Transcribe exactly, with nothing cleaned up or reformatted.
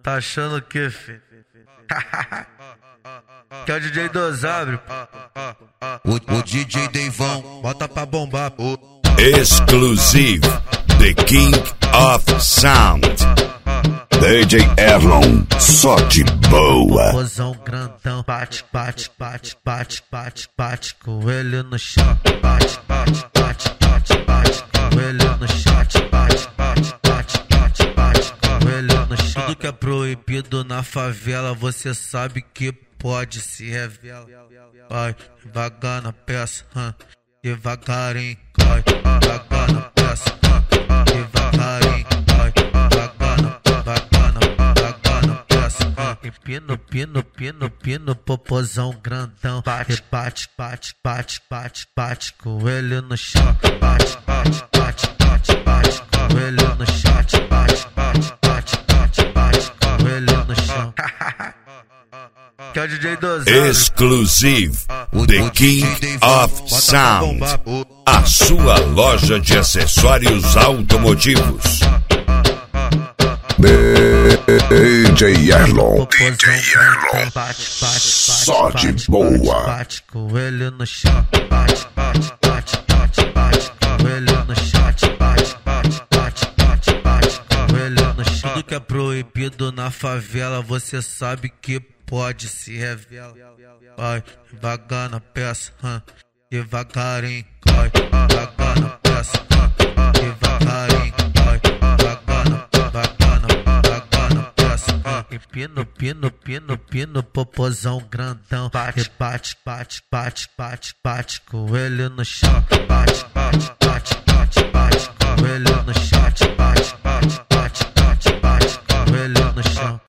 Tá achando o que, filho? Que é o D J Dosabre. O, o D J Deivão bota pra bombar, pô. Exclusive, The King of Sound. D J Erlon, só de boa. Mozão grandão, bate, bate, bate, bate, bate, bate com ele no chão. Bate, bate, bate, bate, bate com ele no chão. Bate, bate, bate, bate, bate com ele no chão. Tudo que é proibido na favela, você sabe que pode se revela. Vai devagar na peça, hum, devagarinho. Vai devagar na peça, hum, devagarinho. Vai devagar na, devagar na, devagar na peça, hum. Pino, pino, pino, pino, popozão grandão. Bate, bate, bate, bate, bate, bate com ele no chão. Bate, bate, bate, bate, bate com ele no chão. Bate, bate, bate, bate, bate com ele no chão. Que é o D J Dosabre. Exclusive, The King of Sound. A sua loja de acessórios automotivos. D J Erlon. D J Erlon. Só de boa. Bate com ele no chão. Bate, bate, bate, bate, bate com ele no chão. Bate, bate, bate, bate, bate com ele no chão. Tudo que é proibido na favela, você sabe que pode se revela. Vai devagar na peça, hum, devagarinho. Vai devagar na peça, hum, devagarinho. Vai devagar na, devagar na, devagar na peça, hum. Pino, pino, pino, pino, popozão grandão. Bate, bate, bate, bate, bate, bate com ele no chão. Bate, bate, bate,